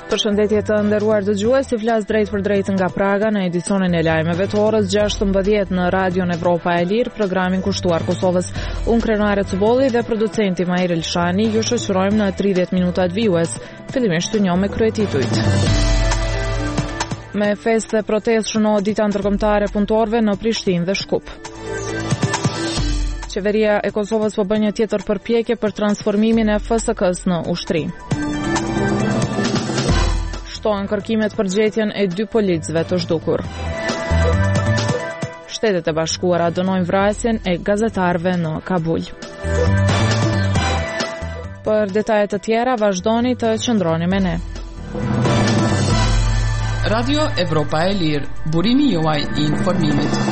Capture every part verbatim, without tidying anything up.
Përshëndetje të nderuar dëgjues, si flas drejt për drejt nga Praga në edicionin e lajmeve të orës gjashtëmbëdhjetë në Radion Evropa e Lirë, programin kushtuar Kosovës. Unë Krenare Cuboli dhe producenti Mahir Elshani ju shoqërojmë në tridhjetë minutat vijues. Fillimisht të njohim me kryetitujt. Me festë dhe protestë shënohet dita ndërkombëtare e punëtorëve në Prishtinë dhe Shkup. Qeveria e Kosovës po bën një tjetër përpjekje për transformimin e F S K-s në ushtri. Shtohen kërkimet për gjetjen e dy policëve të zhdukur. Shtetet e Bashkuara dënojnë vrasjen e gazetarëve në Kabul. Për detaje të tjera vazhdoni të qëndroni me ne. Radio Evropa e Lirë, burimi juaj i informimit.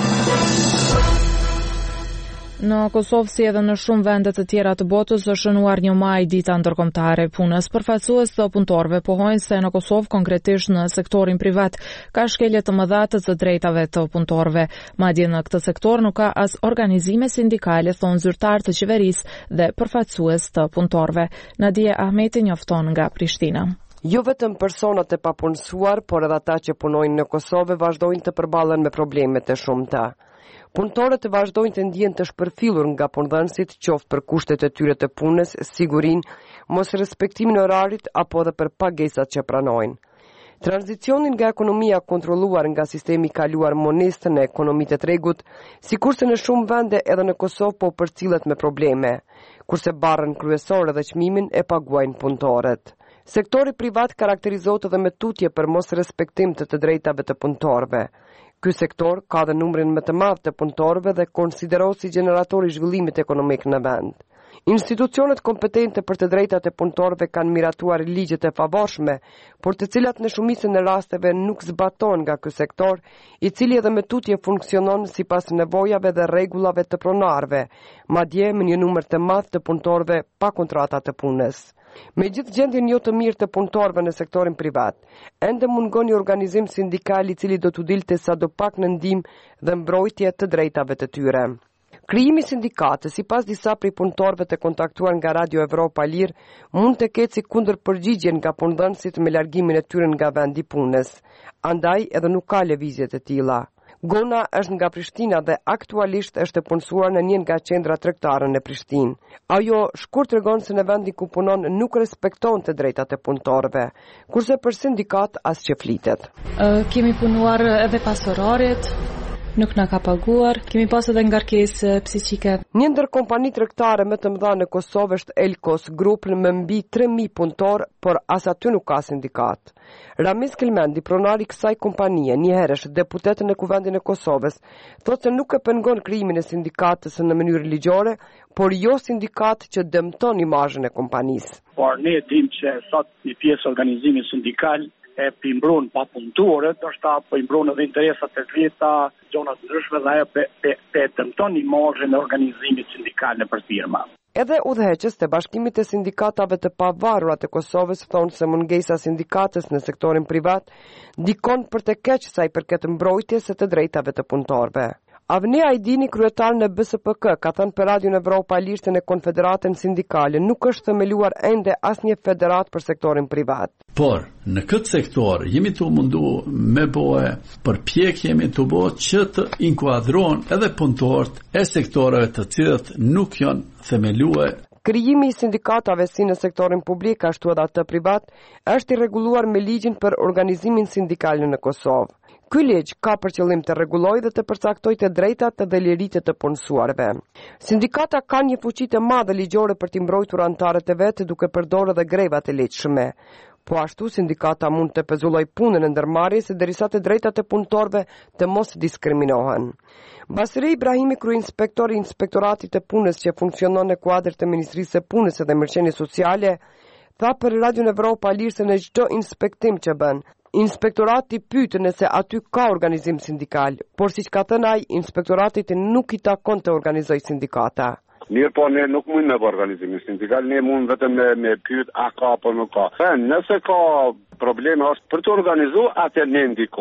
Në Kosovë, si edhe në shumë vende të tjera të botës, është shënuar një maj dita ndërkombëtare e punës. Përfaqësues të punëtorëve pohojnë se në Kosovë, konkretisht në sektorin privat, ka shkelje të mëdha të të drejtave të punëtorëve. Madje në këtë sektor nuk ka as organizime sindikale, thonë zyrtar të qeverisë dhe përfaqësues të punëtorëve. Nadia Ahmeti njofton nga Prishtina. Jo vetëm personat e papunësuar, por edhe ata që punojnë në Kosovë vazhdojnë të përballen me probleme të shumta. Punëtorët vazhdojnë të ndjen të shpërfillur nga punëdhënësit, qoftë për kushtet e tyre të punës, sigurinë, mos respektimin e orarit apo edhe për pagesat që pranojnë. Tranzicionin nga ekonomia kontrolluar nga sistemi i kaluar monest në ekonomitë të tregut, sikurse në shumë vende edhe në Kosovë po përcillet me probleme, kurse barrën kryesore dhe çmimin e paguajnë punëtorët. Sektori privat karakterizohet edhe me tutje për mos respektim të të drejtave të punëtorëve. Ky sektor ka dhe numrin më të madh të punëtorëve dhe konsiderohet si generator i zhvillimit ekonomik në vend. Institucionet kompetente për të drejtat e punëtorëve kanë miratuar ligjet e favorshme, por të cilat në shumicën e rasteve nuk zbatohen nga ky sektor, i cili edhe me tutje funksionon sipas nevojave dhe rregullave të pronarëve, madje me një numër të madh të punëtorëve pa kontrata të punës. Me gjithë gjendjen jo të mirë të punëtorëve në sektorin privat, ende mungon një organizim sindikal i cili do t'u dilte sadopak në ndihmë dhe mbrojtje të drejtave të tyre. Krijimi i sindikatës, sipas disa prej punëtorëve të kontaktuar nga Radio Evropa e Lirë, mund të ketë si kundërpërgjigje nga punëdhënësit me largimin e tyre nga vendi i punës. Andaj edhe nuk ka lëvizje të tilla. Gona është nga Prishtina dhe aktualisht është e punësuar në një nga qendrat tregtare në Prishtinë. Ajo shkurt tregon se në vendin ku punon nuk respekton të drejtat e punëtorëve, kurse për sindikat as që flitet. Uh, kemi punuar edhe pas orarit, nuk na ka paguar, kemi pas edhe ngarkesë psiqike. Një ndër kompani tregtare më të mëdha në Kosovë është Elkos Group me mbi tre mijë punëtor, por as aty nuk ka sindikat. Ramiz Kelmendi, pronari i kësaj kompanie, një herësh deputet në Kuvendin e Kosovës, thotë se nuk e pengon krijimin e sindikatës në mënyrë ligjore, por jo sindikat që dëmton imazhin e kompanisë. Por ne dim që sot një pjesë organizimi sindikal e pimbron pa punëtorët, është apo imbron edhe interesat e veta, gjona të ndryshme dhe ajo pe, pe, pe dëmton imazhin e organizimit sindikal nëpër firma. Edhe udhëheqës të bashkimit të sindikatave të pavarura të Kosovës thonë se mungesa sindikatës në sektorin privat ndikon për të keq sa i përket mbrojtjes së të drejtave të punëtorëve. Avni Ajdini, kryetar në B S P K, ka thënë për Radion Evropa e Lirë se në Konfederatën Sindikale nuk është themeluar ende asnjë federat për sektorin privat. Por në këtë sektor jemi të mundu me boe përpjekje jemi të bo që të inkuadron edhe punëtorët e sektoreve të cilët nuk janë themeluar. Krijimi i sindikatave si në sektorin publik ashtu edhe atë privat është i rregulluar me ligjin për organizimin sindikal në Kosovë. Ky ligj ka për qëllim të rregullojë dhe të përcaktojë të drejtat dhe liritë të punësuarve. Sindikata kanë një fuqi të madhe ligjore për të mbrojtur anëtarët e vet duke përdorur edhe grevat e lehtëshme. Po ashtu sindikata mund të pezullojë punën e ndërmarrjes derisa të drejtat e punëtorëve të mos diskriminohen. Basri Ibrahimi, kryeinspektori i Inspektoratit të Punës që funksionon në kuadër të Ministrisë së Punës dhe Mirëqenies Sociale, tha për Radion Evropa e Lirë se në çdo inspektim që bën, inspektorati pyet nëse aty ka organizim sindikal, por siç ka thënë ai, inspektoratit nuk i takon të organizojë sindikata. Mirë, po ne nuk mund me organizimin sindikal, ne mund vetëm me, me pyet a ka apo nuk ka. E, nëse ka probleme është për të organizuar, atë ne ndikojmë.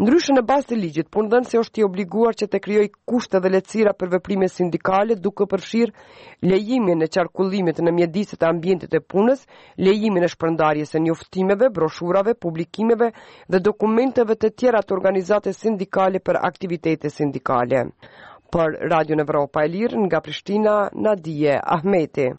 Ndryshe në bazë të ligjit, punëdhënësi është i obliguar që të krijojë kushte dhe lehtësira për veprime sindikale, duke përfshirë lejimin e qarkullimit në mjediset e ambientit e punës, lejimin e shpërndarjes së njoftimeve, broshurave, publikimeve dhe dokumenteve të tjera të organizatës sindikale për aktivitete sindikale. Për Radio Evropa e Lirë, nga Prishtina, Nadije Ahmeti.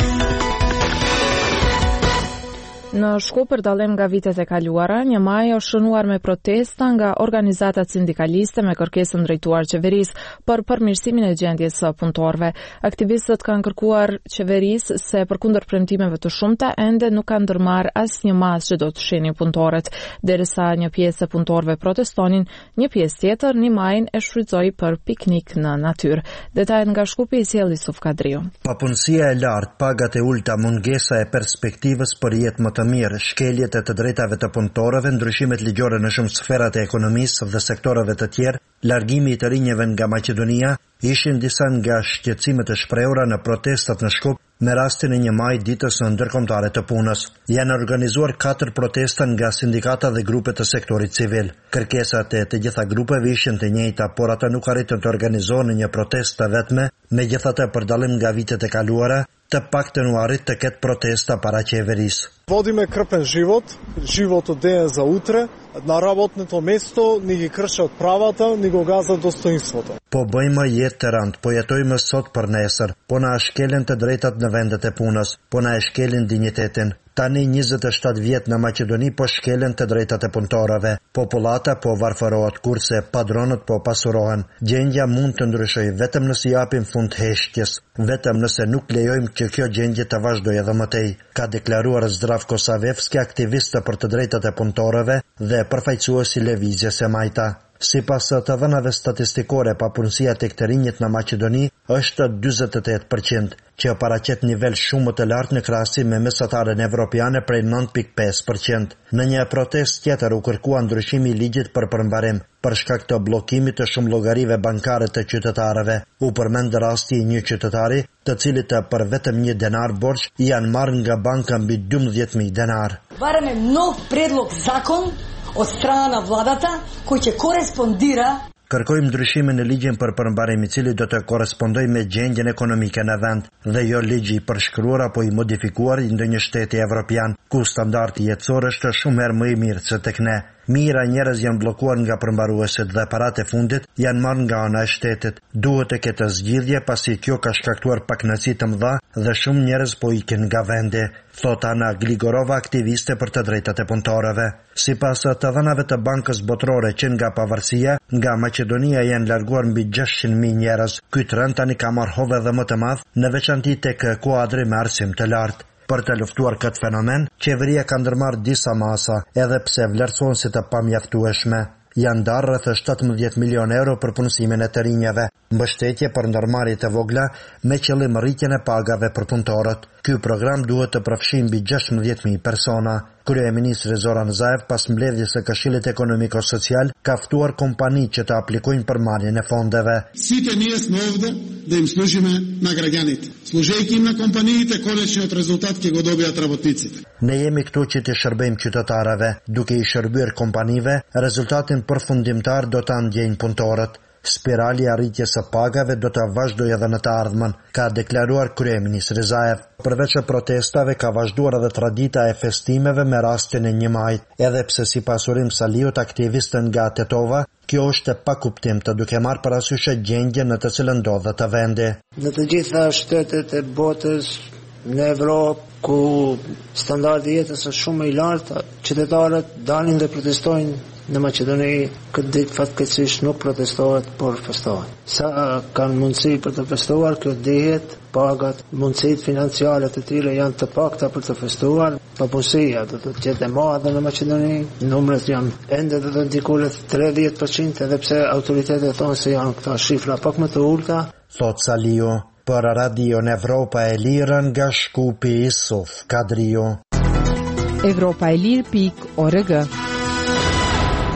Në Shkup, për dallim nga vitet e kaluara, një maj është shënuar me protesta nga organizatat sindikaliste me kërkesën drejtuar qeverisë për përmirësimin e gjendjes së punëtorëve. Aktivistët kanë kërkuar qeverisë se përkundër premtimeve të shumta ende nuk kanë ndërmarrë asnjë masë që do të shihnin punëtorët, derisa një pjesë e punëtorëve protestonin, një pjesë tjetër një majin e shfrytëzoi për piknik në natyrë. Detajet nga Shkupi i sjell Yusuf Kadriu. Papunësia e lartë, pagat e ulta, mungesa e perspektivës për jetë më të mirë, shkeljet e të drejtave të punëtorëve, ndryshimet ligjore në shumë sferat e ekonomisë dhe sektoreve të tjerë, largimi i të rinjeve nga Maqedonia, ishin disa nga shqetësimet e shprehura në protestat në Shkup me rastin e një maj ditës së ndërkombëtare të punës. Janë organizuar katër protesta nga sindikata dhe grupe të sektorit civil. Kërkesat e të gjitha grupeve ishin të njëjta, por ata nuk arritën të organizohen në një protestë të vetme, megjithatë për dallim nga vitet e kaluara, të paktën u arrit të ketë protesta para qeverisë. Vodime krpen život, život od dejen za utre, na работното место ни ги кршат правата, ни го газат достоинството. Po bëjmë jetë të rëndë, po jetojmë sot për nesër, po na shkelin të drejtat në vendet e punës, po na e shkelin dinjitetin. Tani njëzet e shtatë vjet në Maqedoni po shkelen të drejtat e punëtorëve. Popullata po varfërohet, kurse padronët po pasurohen. Gjendja mund të ndryshojë vetëm nëse japim fund heshtjes, vetëm nëse nuk lejojmë që kjo gjendje të vazhdojë edhe më tej, ka deklaruar Zdravko Savevski, aktivist për të drejtat e punëtorëve dhe përfaqësuesi lëvizjes së Majta. Sipas të dhënave statistikore, papunësia tek të rinjit në Maqedoni është dyzet e tetë përqind, që paraqet nivel shumë më të lartë në krahasim me mesataren evropiane prej nëntë pikë pesë përqind. Në një protestë tjetër u kërkua ndryshimi i ligjit për përmbarim për shkak të bllokimit të shumë llogarive bankare të qytetarëve. U përmend rasti i një qytetari, të cilit për vetëm një denar borxh janë marrë nga banka mbi dymbëdhjetë mijë denar. Varаме нов предлог закон od strana vladata koji će korespondira. Kërkojmë ndryshimin në ligjin për përmbarim i cili do të korespondojë me gjendjen ekonomike në vend dhe jo ligji i përshkruar apo i modifikuar i ndonjë shteti evropian, ku standardi jetësor është shumë herë më i mirë se tek ne. Mira njerëz janë bllokuar nga përmbaruesit dhe paratë e fundit janë marrë nga ana e shtetit. Duhet të ketë zgjidhje pasi kjo ka shkaktuar pakënaqësi të mëdha dhe shumë njerëz po ikin nga vendi, thot Ana Gligorova, aktiviste për të drejtat e punëtorëve. Sipas të dhënave të Bankës Botërore që nga pavarësia, nga Maqedonia janë larguar mbi gjashtëqind mijë njerëz. Ky trend tani ka marrë hovë edhe më të madh, në veçanti tek kuadri me arsim të lartë. Për të luftuar këtë fenomen, qeveria ka ndërmarrë disa masa, edhe pse vlerësohen si të pamjaftueshme. Janë ndarë rreth shtatëmbëdhjetë milionë euro për punësimin e të rinjeve, mbështetje për ndërmarrje të vogla me qëllim rritjen e pagave për punëtorët. Ky program duhet të përfshijë mbi gjashtëmbëdhjetë mijë persona. Kryeministri Zoran Zaev, pas mbledhjes së Këshillit Ekonomiko-Social, ka ftuar kompani që të aplikojnë për marrjen e fondeve. Сите ние сме овде да им служиме на граѓаните. Служејќи им на компаниите, конечниот резултат ќе го добијат работниците. Ne jemi këtu që të shërbejmë qytetarëve, duke i shërbyer kompanive, rezultatin përfundimtar do ta ndjejnë punëtorët. Spirali arritjes së pagave do të vazhdojë edhe në të ardhmen, ka deklaruar kryeministri Zaev. Përveç protestave ka vazhduar edhe tradita e festimeve me rastin e një majit, edhe pse sipas Urim Saliut, aktivistën nga Tetova, kjo është e pakuptimta duke marrë parasysh gjendjen në të cilën ndodhet vendi. Në të gjitha shtetet e botës, në Evropë, ku standardi jetës është shumë i lartë, qytetarët dalin dhe protestojnë. Në Maqedoni këtë ditë fatkeqësisht nuk protestohet, por festohet. Sa kanë mundësi për të festuar, kjo dihet, pagat, mundësitë financiare të tilla janë të pakta për të festuar. Papunësia do të jetë e madhe në Maqedoni, numrat janë ende do të ndikojnë tridhjetë përqind, edhe pse autoritetet thonë se janë këta shifra pak më të ulta. Thot Saliu, për Radio Evropa e Lirë nga Shkupi Yusuf Kadriu. Evropa e Lirë pikë org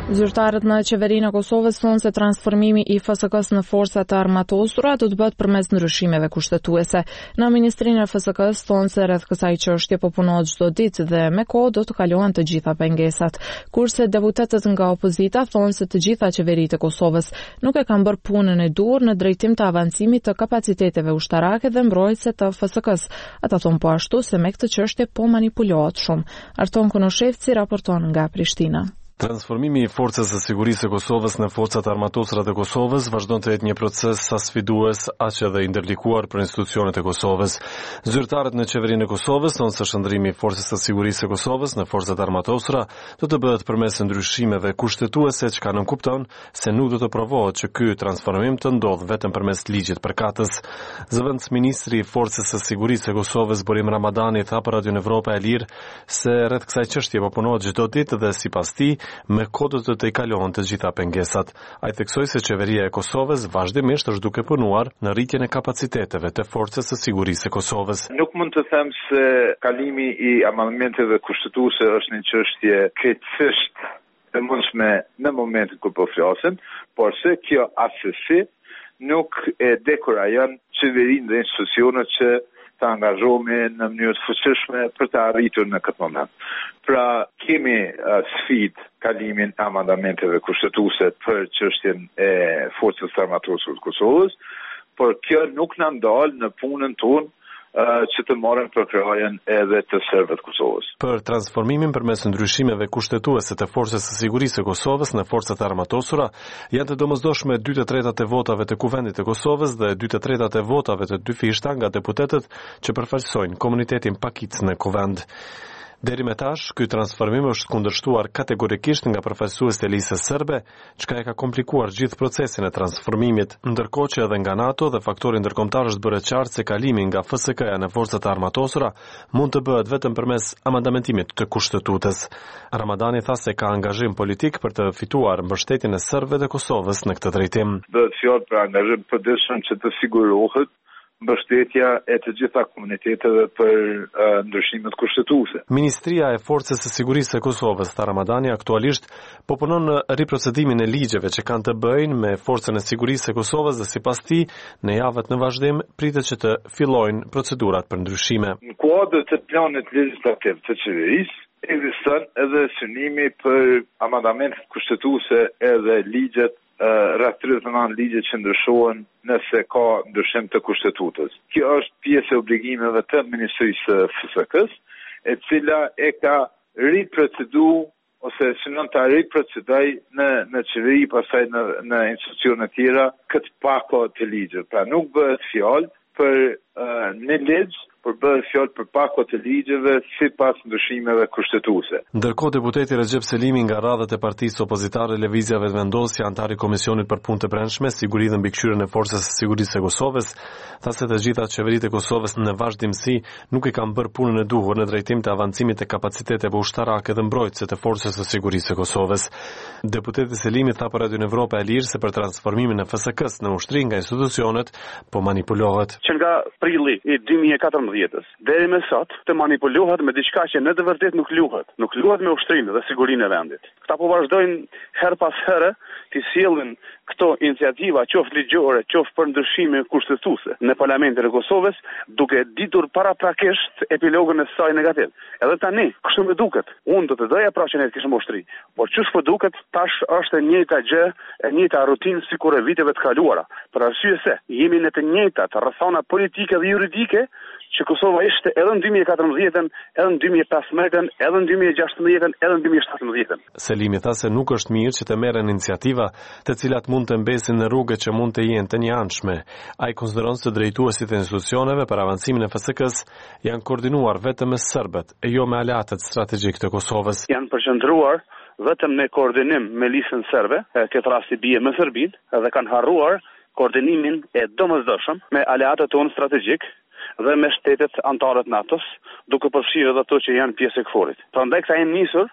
Zyrtarët në qeverinë e Kosovës thonë se transformimi i F S K-s në forcat e armatosura do të bëhet përmes ndryshimeve kushtetuese. Në Ministrinë e F S K-s thonë se rreth kësaj çështje po punohet çdo ditë dhe me kohë do të kalohen të gjitha pengesat. Kurse deputetët nga opozita thonë se të gjitha qeveritë e Kosovës nuk e kanë bërë punën e duhur në drejtim të avancimit të kapaciteteve ushtarake dhe mbrojtëse të F S K-s. Ata thonë po ashtu se me këtë çështje po manipulohet shumë. Arton Konoshevci raporton nga Prishtina. Transformimi i forcës së sigurisë së Kosovës në forcat armatosura të Kosovës vazhdon të jetë një proces sa sfidues, aq edhe i ndërlikuar për institucionet e Kosovës. Zyrtarët në qeverinë e Kosovës thonë se shndrimi i forcës së sigurisë së Kosovës në forcat armatosura do të bëhet përmes ndryshimeve kushtetuese, çka nënkupton se nuk do të provohet që ky transformim të ndodhë vetëm përmes ligjit përkatës. Zëvendës ministri i forcës së sigurisë së Kosovës Burim Ramadani tha për Radio Evropa e Lirë se rreth kësaj çështje po punohet çdo ditë dhe sipas tij me kodët të të i kalohen të gjitha pengesat. A i theksoi se qeveria e Kosovës vazhdimisht është duke punuar në rritjen e kapaciteteve të forcës së sigurisë së Kosovës. Nuk mund të them se kalimi i amendamenteve kushtetuese është një çështje krejtësisht e mundshme në momentin kur po flasim, por se kjo asesi nuk e dekurajon qeverinë dhe institucionet që të angazhohemi në mënyrë të fuqishme për të arritur në këtë moment. Pra, kemi uh, sfidë kalimin e amendamenteve kushtetuese për çështjen e forcës armatosur të Kosovës, por kjo nuk na ndal në punën tonë Uh, që të marrën për krajen edhe të serbëve të Kosovës. Për transformimin përmes ndryshimeve kushtetuese të forcës së sigurisë së Kosovës në forcat armatosura, janë të domosdoshme dy të tretat e votave të Kuvendit të Kosovës dhe dy të tretat e votave të dy fishta nga deputetët që përfaqësojnë komunitetin pakic në Kuvend. Deri me tash, ky transformim është kundërshtuar kategorikisht nga përfaqësuesit e listës serbe, çka e ka komplikuar gjithë procesin e transformimit, ndërkohë që edhe nga NATO dhe faktori ndërkombëtar është bërë qartë se kalimi nga F S K-ja në forcat armatosura mund të bëhet vetëm përmes amandamentimit të kushtetutës. Ramadani tha se ka angazhim politik për të fituar mbështetjen e serbëve të Kosovës në këtë drejtim. Bëhet fjalë për angazhim përditshëm që të sigurohet mbështetja e të gjitha komuniteteve për uh, ndryshimet kushtetuese. Ministria e Forcës së Sigurisë së Kosovës, tha Ramadani, aktualisht po punon në riprocedimin e ligjeve që kanë të bëjnë me Forcën e Sigurisë së Kosovës dhe sipas tij, në javët në vazhdim pritet që të fillojnë procedurat për ndryshime. Në kuadër të planit legjislativ të qeverisë ekziston edhe synimi për amandamentet kushtetuese edhe ligjet rreth tridhjetë e nëntë ligje që ndryshohen nëse ka ndryshim të kushtetutës. Kjo është pjesë e obligimeve të Ministrisë së F S K-s, e cila e ka riprocedu ose synon të riprocedoj në në qeveri, pastaj në në institucione të tjera këtë pako të ligjit. Pra nuk bëhet fjalë për uh, një ligj, por bëhet fjalë për pako të ligjeve sipas ndryshimeve kushtetuese. Ndërkohë deputeti Recep Selimi nga radhët e partisë opozitare Lëvizja Vetëvendosja, antar i Komisionit për Punë të Brendshme, Siguri dhe Mbikëqyrjen e Forcës së Sigurisë së Kosovës, tha se të gjitha qeveritë e Kosovës në vazhdimsi nuk e kanë bërë punën e duhur në drejtim të avancimit të kapaciteteve ushtarake dhe mbrojtëse të Forcës së Sigurisë së Kosovës. Deputeti Selimi tha për Radio Evropa e Lirë se për transformimin e F S K-s në ushtri nga institucionet po manipulohet. Që nga prilli i dy mijë e katërmbëdhjetës deri më sot të manipulohet me diçka që në të vërtetë nuk luhet. Nuk luhet me ushtrinë dhe sigurinë e vendit. Këta po vazhdojnë her pas here të sjellin këto iniciativa, qoftë ligjore, qoftë për ndryshime kushtetuese në Parlamentin e Kosovës, duke ditur paraprakisht epilogun e saj negativ. Edhe tani, kështu më duket, unë do të doja pra që ne të kishim ushtri, por çu po duket, tash është e njëjta gjë, e njëjta rutinë sikur e viteve të kaluara. Për arsye se jemi në të njëjtat rrethana politike dhe juridike që Kosova ishte edhe në dy mijë e katërmbëdhjetën, edhe në dy mijë e pesëmbëdhjetën, edhe në dy mijë e gjashtëmbëdhjetën, edhe në dy mijë e shtatëmbëdhjetën. Selimi tha se nuk është mirë që të merren iniciativa të cilat mund të mbesin në rrugë që mund të jenë të njëanshme. Ai konsideron se drejtuesit e institucioneve për avancimin e F S K-s janë koordinuar vetëm me serbët e jo me aleatët strategjik të Kosovës. Janë përqendruar vetëm në koordinim me listën serbe, këtë rasti bie me Serbinë, dhe kanë harruar koordinimin e domosdoshëm me aleatët tonë strategjik dhe me shtetet antarët NATO-s, duke përfshirë edhe ato që janë pjesë e KFOR-it. Prandaj këta janë nisur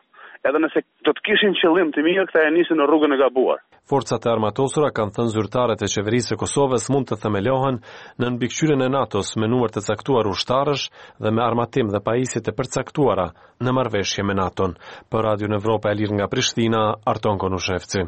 edhe nëse do të kishin qëllim të mirë, këta e nisin në rrugën e gabuar. Forcat e armatosura kanë thënë zyrtarët e qeverisë së Kosovës mund të themelohen në mbikëqyrjen e NATO-s me numër të caktuar ushtarësh dhe me armatim dhe pajisje të përcaktuara në marrëveshje me NATO-n. Për Radio Evropa e Lirë nga Prishtina, Arton Konushevci.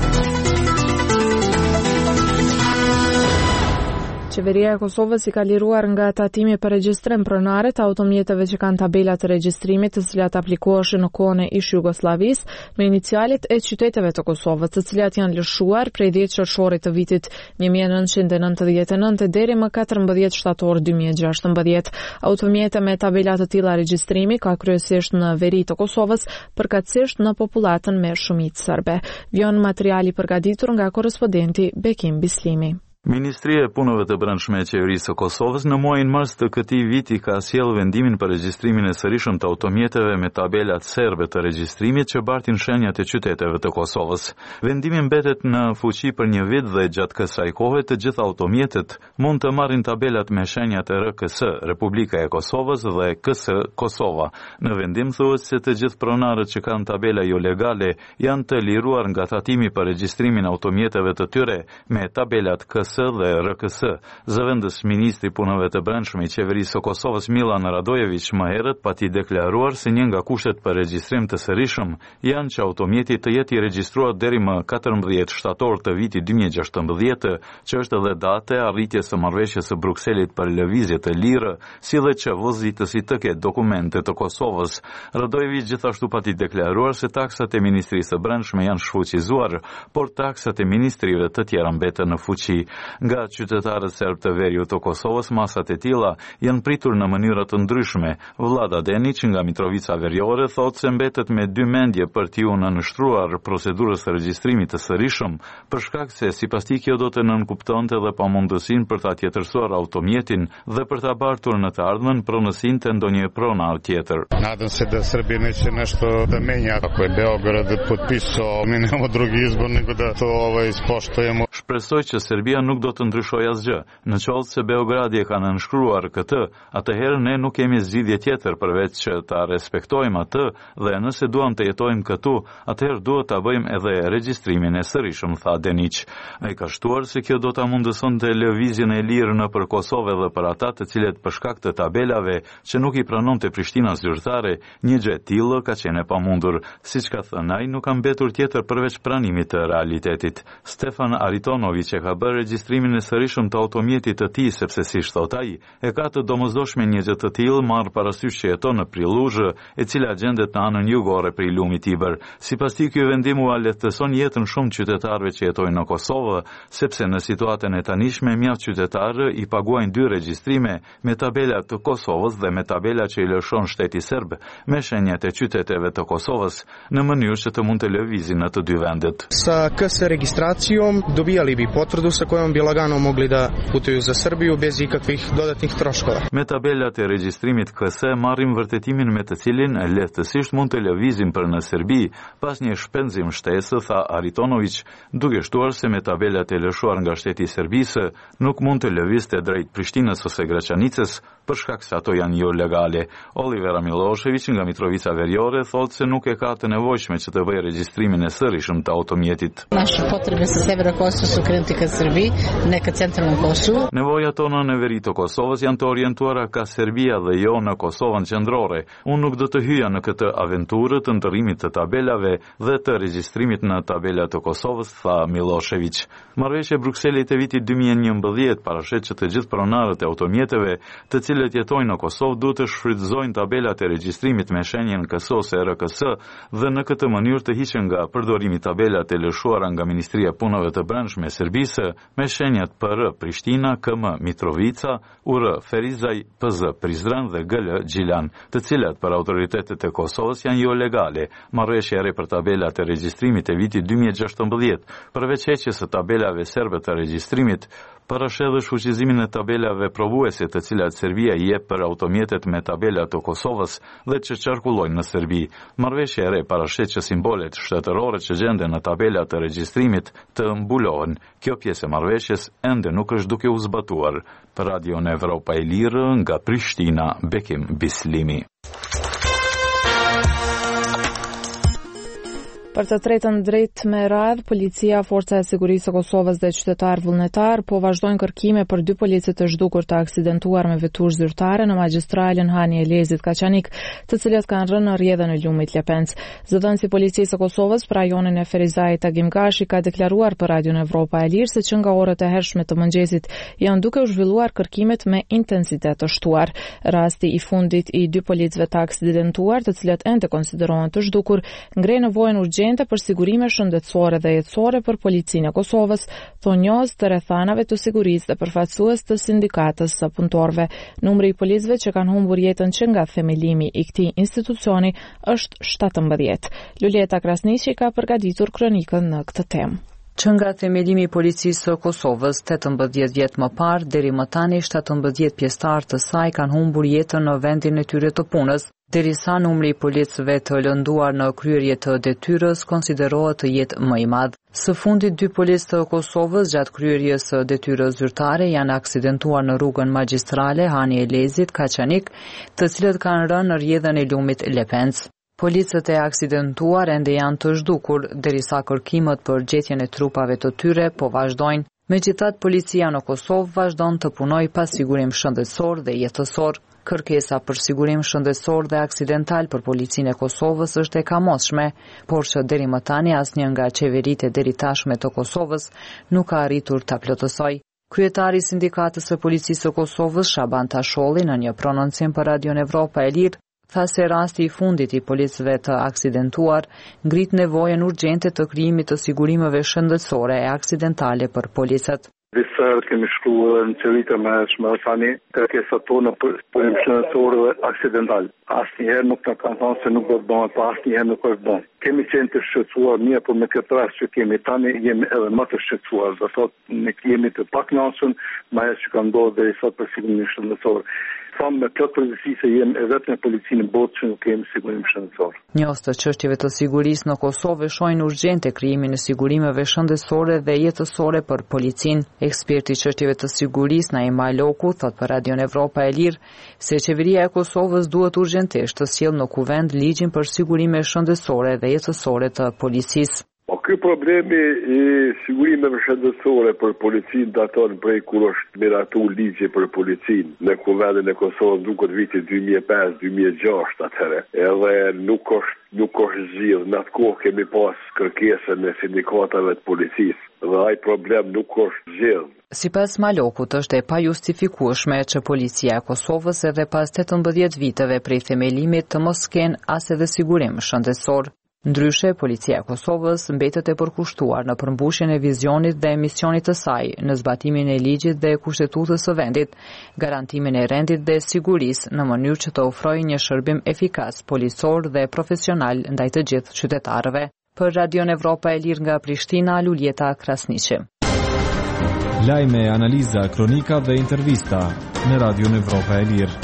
Qeveria e Kosovës i ka liruar nga tatimi për regjistrim pronare të automjeteve që kanë tabela të regjistrimit, të cilat aplikoheshin në kohën e ish Jugosllavisë me inicialet e qyteteve të Kosovës, të cilat janë lëshuar prej dhjetë qershorit të vitit një mijë e nëntëqind e nëntëdhjetë e nëntë deri më katërmbëdhjetë shtator dy mijë e gjashtëmbëdhjetë. Automjete me tabela të tilla regjistrimi ka kryesisht në veri të Kosovës, përkatësisht në popullatën me shumicë serbe. Vjon materiali përgatitur nga korrespondenti Bekim Bislimi. Ministria e Punëve të Brendshme e Qeverisë së Kosovës në muajin mars të këtij viti ka sjellë vendimin për regjistrimin e sërishëm të automjeteve me tabelat serbe të regjistrimit që bartin shenjat e qyteteve të Kosovës. Vendimi mbetet në fuqi për një vit dhe gjatë kësaj kohe të gjitha automjetet mund të marrin tabelat me shenjat e R K S, Republika e Kosovës dhe K S Kosova. Në vendim thuhet se të gjithë pronarët që kanë tabela jo legale janë të liruar nga tatimi për regjistrimin e automjeteve të tyre me tabelat K S dhe R K S. Zëvendës ministri punëve të brendshme i qeverisë së Kosovës Milan Radojević më herët pati deklaruar se një nga kushtet për regjistrim të sërishëm janë që automjeti të jetë i regjistruar deri më katërmbëdhjetë shtator të vitit dy mijë e gjashtëmbëdhjetë, që është edhe data e arritjes së marrëveshjes së Brukselit për lëvizje të lirë, si dhe që vozitësi të ketë dokumente të Kosovës. Radojević gjithashtu pati deklaruar se taksat e ministrisë së brendshme janë shfuqizuar, por taksat e ministrive të tjera mbeten në fuqi. Nga qytetarët serb të veriut të Kosovës, masat e tilla janë pritur në mënyra të ndryshme. Vlada Denić nga Mitrovica Veriore thotë se mbetet me dy mendje për t'i u nënshtruar procedurës së regjistrimit të sërishëm, për shkak se sipas tij kjo do të nënkuptonte edhe pamundësinë për ta tjetërsuar automjetin dhe për ta bartur në të ardhmen pronësinë të ndonjë pronar tjetër. Nadam se da Srbija neće nešto da menja ako je Beograd potpisao, mi nemamo drugi izbor nego da to ovaj ispoštujemo. Shpresoj që Serbia nuk do të ndryshojë asgjë. Në qoftë se Beogradi e ka nënshkruar këtë, atëherë ne nuk kemi zgjidhje tjetër përveç që ta respektojmë atë dhe nëse duam të jetojmë këtu, atëherë duhet ta bëjmë edhe regjistrimin e sërishëm, tha Denić. Ai ka shtuar se kjo do ta mundësonte lëvizjen e lirë nëpër Kosovë dhe për ata të cilët për shkak të tabelave që nuk i pranonte Prishtina zyrtare, një gjë e tillë ka qenë e pamundur. Siç ka thënë ai, nuk ka mbetur tjetër përveç pranimit të realitetit. Stefan Aritonović e ka bërë regjistrimin e sërishëm të automjetit të tij sepse si thot ai, e ka të domosdoshme një gjë të tillë marr parasysh që jeton në Prilluzhë, e cila gjendet në anën jugore prej lumit Tiber. Sipas tij ky vendim u lehtëson jetën shumë qytetarëve që jetojnë në Kosovë, sepse në situatën e tanishme mjaft qytetarë i paguajnë dy regjistrime me tabela të Kosovës dhe me tabela që i lëshon shteti serb me shenjat e qyteteve të Kosovës në mënyrë që të mund të lëvizin në të dy vendet. Sa K S registracijom dobijali bi potvrdu sa kojom bi lagano mogli da putuju za Srbiju bez ikakvih dodatnih troškova. Me tabelat e regjistrimit K S marrim vërtetimin me të cilin lehtësisht mund të lëvizim për në Serbi pas një shpenzim shtesë, tha Aritonović, duke shtuar se me tabelat e lëshuar nga shteti i Serbisë nuk mund të lëvizte drejt Prishtinës ose Graçanicës për shkak se ato janë jo legale. Olivera Milošević nga Mitrovica Veriore thotë se nuk e ka të nevojshme që të bëjë regjistrimin e sërishëm të automjetit. Naše potrebe sa severa Kosova su krenuti ka Srbiji, ne ka centralnom Kosovu. Nevojat tona në veri të Kosovës janë të orientuara ka Serbia dhe jo në Kosovën qendrore. Unë nuk do të hyja në këtë aventurë të ndërrimit të tabelave dhe të regjistrimit në tabelat të Kosovës, tha Milošević. Marrëveshja e Brukselit e vitit dy mijë e njëmbëdhjetë parashet që të gjithë pronarët e automjeteve të cilët jetojnë në Kosovë duhet të shfrytëzojnë tabelat e regjistrimit me shenjën K S ose R K S dhe në këtë mënyrë të hiqen nga përdorimi tabelat e lëshuara nga Ministria e Punëve të Brendshme e Serbisë me shenjat P R Prishtina, K M Mitrovica, U R Ferizaj, P Z Prizren dhe G L Gjilan, të cilat për autoritetet e Kosovës janë jo legale. Marrëveshja e re për tabelat e regjistrimit e vitit dy mijë e gjashtëmbëdhjetë, përveç heqjes së tabelave serbe të regjistrimit, parashet dhe shfuqizimin e tabelave provuese të cilat Serbia i jep për automjetet me tabela të Kosovës dhe që qarkullojnë në Serbi. Marrëveshja e re parashet që simbolet shtetërore që gjenden në tabela të regjistrimit të mbulohen. Kjo pjesë e marrëveshjes ende nuk është duke u zbatuar. Për Radio Evropa e Lirë nga Prishtina, Bekim Bislimi. Për të tretën drejt me radhë, policia, Forca e Sigurisë së Kosovës dhe qytetar vullnetar po vazhdojnë kërkime për dy policë të zhdukur të aksidentuar me veturë zyrtare në magjistralen Hani Elezit Kaçanik, të cilët kanë rënë në rrjedhën e lumit Lepenc. Zëdhënësi i Policisë së Kosovës për rajonin e Ferizajit Agimgashi ka deklaruar për Radion Evropa e Lirë se që nga orët e hershme të mëngjesit janë duke u zhvilluar kërkimet me intensitet të shtuar. Rasti i fundit i dy policëve të aksidentuar, të cilët ende konsiderohen të zhdukur, ngre nevojën urgjente për sigurime shëndetësore dhe jetësore për policinë e Kosovës, thonjos të rrethanave të sigurisë dhe përfaqësues të sindikatës së punëtorëve. Numri i policëve që kanë humbur jetën që nga themelimi i këtij institucioni është shtatëmbëdhjetë. Lulieta Krasniqi ka përgatitur kronikën në këtë temë. Që nga themelimi i policisë së Kosovës tetëmbëdhjetë vjet më parë deri më tani shtatëmbëdhjetë pjesëtar të saj kanë humbur jetën në vendin e tyre të punës, derisa numri i policëve të lënduar në kryerje të detyrës konsiderohet të jetë më i madh. Së fundit dy policë të Kosovës gjatë kryerjes së detyrës zyrtare janë aksidentuar në rrugën magjistrale Hani Elezit Kaçanik, të cilët kanë rënë në rrjedhën e lumit Lepenc. Policët e aksidentuar ende janë të zhdukur, derisa kërkimet për gjetjen e trupave të tyre po vazhdojnë. Megjithatë, policia në Kosovë vazhdon të punojë pa sigurim shëndetësor dhe jetësor. Kërkesa për sigurim shëndetësor dhe aksidental për policinë e Kosovës është e kamoshme, por që deri më tani asnjë nga qeveritë e deri tashme të Kosovës nuk ka arritur ta plotësojë. Kryetari i Sindikatës së Policisë së Kosovës, Shaban Tasholli, në një prononcim për Radion Evropa e Lirë, tha se rasti i fundit i policëve të aksidentuar ngrit nevojën urgjente të krijimit të sigurimeve shëndetësore e aksidentale për policët. Disa kemi shkruar në qeverit e mëshme tani kërkesat tona për punim shëndetësor dhe aksidental. Asnjëherë nuk na kanë thënë se nuk do të bëhen, pa asnjëherë nuk është bën. Kemi qenë të shqetësuar mirë, por me këtë rast që kemi tani jemi edhe më të shqetësuar. Do thotë ne jemi të pakënaqur me ajo që ka ndodhur deri sot për sigurimin shëndetësor. Thamë me plot përgjegjësi se jemi edhe vetëm në policinë e botës që nuk kemi sigurim shëndetësor. Njohës të çështjeve të sigurisë në Kosovë shohin urgjente krijimin e sigurimeve shëndetësore dhe jetësore për policinë. Eksperti i çështjeve të sigurisë Naima Loku thot për Radion Evropa e Lirë se qeveria e Kosovës duhet urgjentisht të sjellë në kuvend ligjin për sigurime shëndetësore dhe jetësore të policisë. O ky problemi i sigurimeve shëndetësore për policinë daton prej kur është miratu ligji për policinë në kuvendin e Kosovës duket viti dy mijë e pesë dy mijë e gjashtë atëherë. Edhe nuk është nuk është zgjidhur. Në atë kohë kemi pas kërkesën e sindikatave të policisë dhe ai problem nuk është zgjidhur. Sipas Malokut është e pajustifikueshme që policia e Kosovës edhe pas tetëmbëdhjetë viteve prej themelimit të mos kenë as edhe sigurim shëndetësor. Ndryshe, policia e Kosovës mbetet e përkushtuar në përmbushjen e vizionit dhe misionit të saj, në zbatimin e ligjit dhe kushtetutës së vendit, garantimin e rendit dhe sigurisë në mënyrë që të ofrojë një shërbim efikas, policor dhe profesional ndaj të gjithë qytetarëve. Për Radion Evropa e Lirë nga Prishtina, Lulieta Krasniqi. Lajme, analiza, kronika dhe intervista në Radion Evropa e Lirë.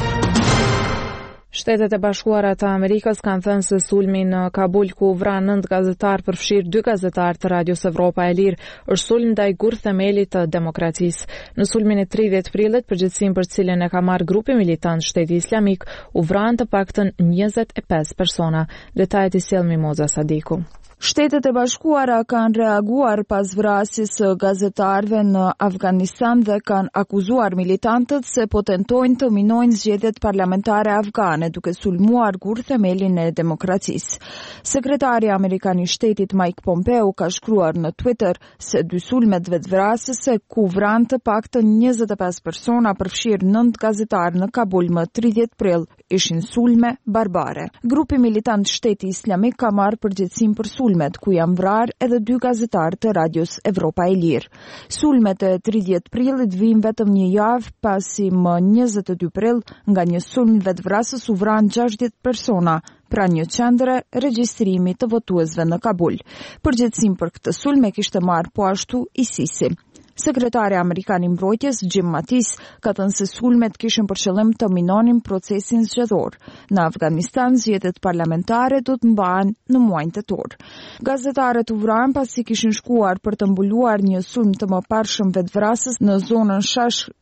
Shtetet e Bashkuara të Amerikës kanë thënë se sulmi në Kabul ku u vranë nëntë gazetarë përfshirë dy gazetarë të Radios Evropa e Lirë është sulm ndaj gur themelit të demokracisë. Në sulmin e tridhjetë prillit, përgjegjësinë për cilën e ka marrë grupi militant Shteti Islamik, u vranë të paktën njëzet e pesë persona. Detajet i sjell Mimoza Sadiku. Shtetet e Bashkuara kanë reaguar pas vrasjes së gazetarëve në Afganistan dhe kanë akuzuar militantët se po tentojnë të minojnë zgjedhjet parlamentare afgane duke sulmuar gur themelin e demokracisë. Sekretari amerikan i shtetit Mike Pompeo ka shkruar në Twitter se dy sulmet vetvrasëse ku vranë të paktën njëzet e pesë persona përfshirë nëntë gazetarë në Kabul më tridhjetë prill ishin sulme barbare. Grupi militant Shteti Islamik ka marrë përgjegjësinë për sulmet, ku janë vrarë edhe dy gazetarë të Radios Evropa e Lirë. Sulmet e tridhjetë prillit vijnë vetëm një javë pasi më njëzet e dy prill nga një sulm vetvrasës u vranë gjashtëdhjetë persona pra një qendre regjistrimi të votuesve në Kabul. Përgjegjësinë për këtë sulm e kishte marrë po ashtu ISIS-i. Sekretari Amerikan i Mbrojtjes Jim Mattis ka thënë se sulmet kishin për qëllim të minonin procesin zgjedhor. Në Afganistan zgjedhjet parlamentare do të mbahen në muajin tetor. Gazetarët u vranë pasi kishin shkuar për të mbuluar një sulm të mëparshëm vetvrasës në zonën Shash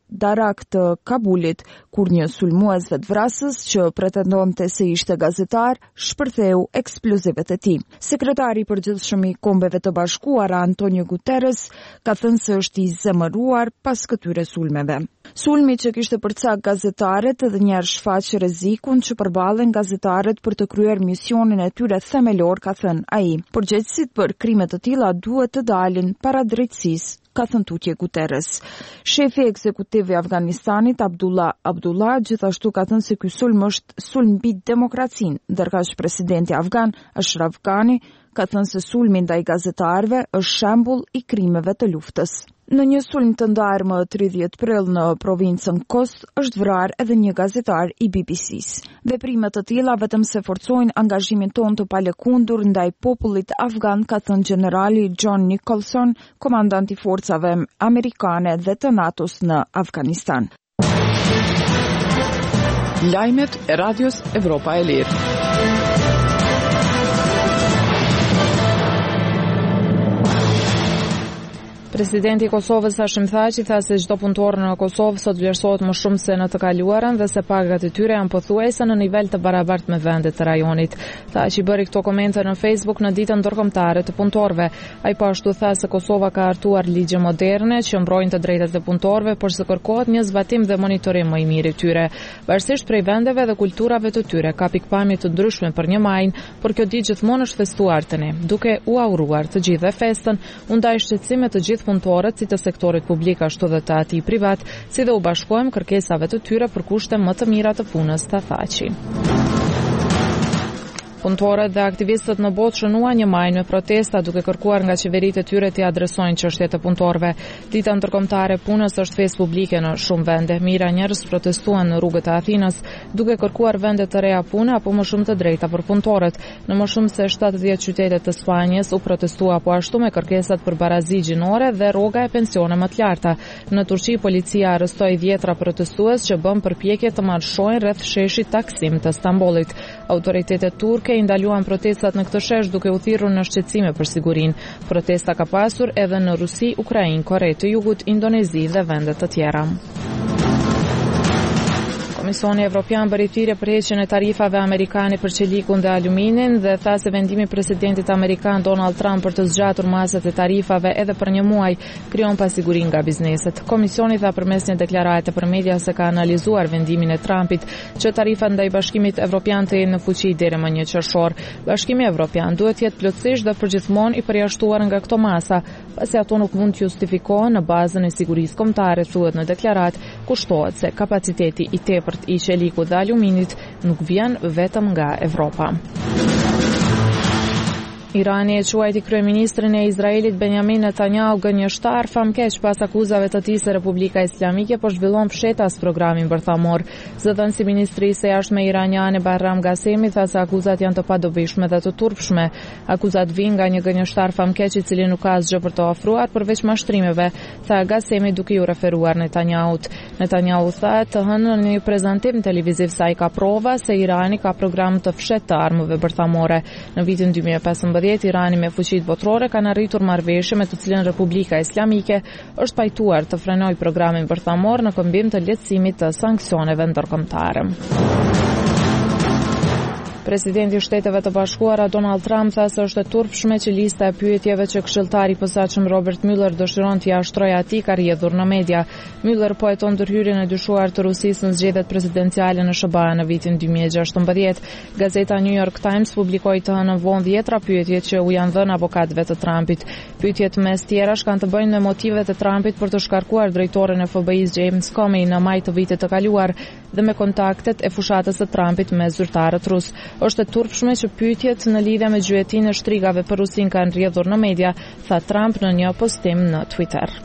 Darak të Kabulit, kur një sulmues vetvrasës që pretendonte se ishte gazetar shpërtheu eksplozivet e tij. Sekretari i përgjithshëm i Kombeve të Bashkuara Antonio Guterres ka thënë se është i zemëruar pas këtyre sulmeve. Sulmi që kishte përcak gazetaret edhe njerë shfaq rrezikun që përballen gazetarët për të kryer misionin e tyre themelor, ka thënë ai. Përgjegjësit për krime të tilla duhet të dalin para drejtësisë, ka thënë tutje Guterres. Shefi ekzekutiv i Afganistanit Abdullah Abdullah gjithashtu ka thënë se ky sulm është sulm mbi demokracinë, ndërkaq presidenti afgan Ashraf Ghani ka thënë se sulmi ndaj gazetarëve është shembull i krimeve të luftës. Në një sulm të ndarë më tridhjetë prill në provincën Kost është vrarë edhe një gazetar i B B C-s. Veprimet të tilla vetëm se forcojnë angazhimin ton të palëkundur ndaj popullit afgan, ka thënë generali John Nicholson, komandant i forcave amerikane dhe të NATO-s në Afganistan. Lajmet e Radios Evropa e Lirë. Presidenti i Kosovës Hashim Thaçi tha se çdo punëtor në Kosovë sot vlerësohet më shumë se në të kaluarën dhe se pagat e tyre janë pothuajse në nivel të barabartë me vendet të rajonit. Thaçi bëri këto komente në Facebook në ditën ndërkombëtare të punëtorëve. Ai po ashtu tha se Kosova ka hartuar ligje moderne që mbrojnë të drejtat e punëtorëve, por se kërkohet një zbatim dhe monitorim më i mirë i tyre. Varësisht prej vendeve dhe kulturave të tyre ka pikpamje të ndryshme për një majin, por kjo ditë gjithmonë është festuar tani. Duke u auruar të gjithë festën, u ndaj shqetësime të gjithë punëtorët si të sektorit publik ashtu dhe të atij privat, si dhe u bashkojmë kërkesave të tyre për kushte më të mira të punës, ta Thaçi. Punëtorët dhe aktivistët në botë shënuan një majnë me protesta duke kërkuar nga qeveritë e tyre të adresojnë çështjet e punëtorëve. Dita ndërkombëtare e punës është festë publike në shumë vende. Mijëra njerëz protestuan në rrugët e Athinës duke kërkuar vende të reja pune apo më shumë të drejta për punëtorët. Në më shumë se shtatëdhjetë qytete të Spanjës u protestua po ashtu me kërkesat për barazi gjinore dhe rroga e pensione më të larta. Në Turqi policia arrestoi dhjetra protestues që bën përpjekje të marshojnë rreth sheshit Taksim të Stambollit. Autoritetet turke i ndaluan protestat në këtë shesh duke u thirrur në shqetësime për sigurinë. Protesta ka pasur edhe në Rusi, Ukrainë, Kore të Jugut, Indonezi dhe vende të tjera. Komisioni Evropian bëri thirrje për heqjen e tarifave amerikane për çelikun dhe aluminin dhe tha se vendimi i presidentit amerikan Donald Trump për të zgjatur masat e tarifave edhe për një muaj krijon pasiguri nga bizneset. Komisioni tha përmes një deklarate për media se ka analizuar vendimin e Trumpit që tarifat ndaj Bashkimit Evropian të jenë në fuqi deri më një qershor. Bashkimi Evropian duhet të jetë plotësisht dhe përgjithmonë i përjashtuar nga këto masa, pasi ato nuk mund të justifikohen në bazën e sigurisë kombëtare, thuhet në deklaratë, kushtohet se kapaciteti i tepërt i qelikut dhe aluminit nuk vjen vetëm nga Evropa. Irani e quajti kryeministrin e Izraelit Benjamin Netanyahu gënjeshtar famkeq pas akuzave të tij se Republika Islamike po zhvillon fshetas programin bërthamor. Zëdhënësi i Ministrisë së Jashtme iraniane Bahram Ghasemi tha se akuzat janë të padobishme dhe të turpshme. Akuzat vijnë nga një gënjeshtar famkeq i cili nuk ka asgjë për të ofruar përveç mashtrimeve, tha Ghasemi duke u referuar Netanyahut. Netanyahu tha të hënë në një prezantim televiziv se ai ka prova se Irani ka program të fshehtë të armëve bërthamore. Në vitin dy mijë e pesëmbëdhjetë Irani me fuqitë botërore kanë arritur marrëveshje me të cilën Republika Islamike është pajtuar të frenojë programin bërthamor në këmbim të lehtësimit të sanksioneve ndërkombëtare. Presidenti i Shteteve të Bashkuara Donald Trump tha se është e turpshme që lista e pyetjeve që këshilltari i posaçëm Robert Mueller dëshiron t'i ashtrojë atij ka rrjedhur në media. Mueller po heton ndërhyrjen e dyshuar të Rusisë në zgjedhjet presidenciale në S B A në vitin dy mijë e gjashtëmbëdhjetë. Gazeta New York Times publikoi të hënën vonë dhjetra pyetje që u janë dhënë avokatëve të Trumpit. Pyetjet mes tjerash kanë të bëjnë me motivet e Trumpit për të shkarkuar drejtorin e F B I-s James Comey në maj të vitit të kaluar dhe me kontaktet e fushatës së Trumpit me zyrtarët rus. Është e turpshme që pyetjet në lidhje me gjuetinë e shtrigave për Rusin kanë rrjedhur në media, tha Trump në një postim në Twitter.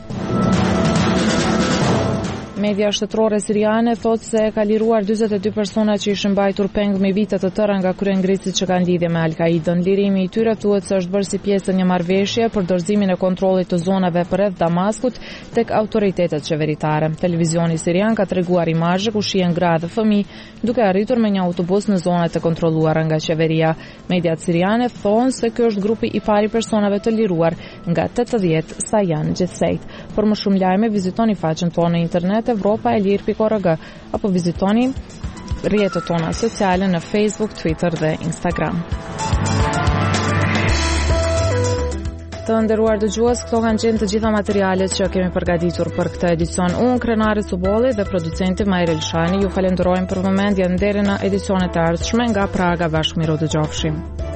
Media shtetërore siriane thotë se ka liruar dyzet e dy persona që ishin mbajtur peng me vite të tëra nga kryengritësit që kanë lidhje me Al-Qaidën. Lirimi i tyre thuhet se është bërë si pjesë e një marrëveshje për dorëzimin e kontrollit të zonave përreth Damaskut tek autoritetet qeveritare. Televizioni sirian ka treguar imazhe ku shihen gra dhe fëmijë duke arritur me një autobus në zonat e kontrolluara nga qeveria. Mediat siriane thonë se ky është grupi i parë i personave të liruar nga tetëdhjetë sa janë gjithsejt. Për më shumë lajme vizitoni faqen tonë në internet evropa e lir pikë org apo vizitoni rrjetet tona sociale në Facebook, Twitter dhe Instagram. Të nderuar dëgjues, këto kanë qenë të gjitha materialet që kemi përgatitur për këtë edicion. Unë, Krenari Subolli dhe producenti Majrel Shani, ju falenderojmë për vëmendjen deri në edicionet e ardhshme nga Praga. Bashkë miru dëgjofshim.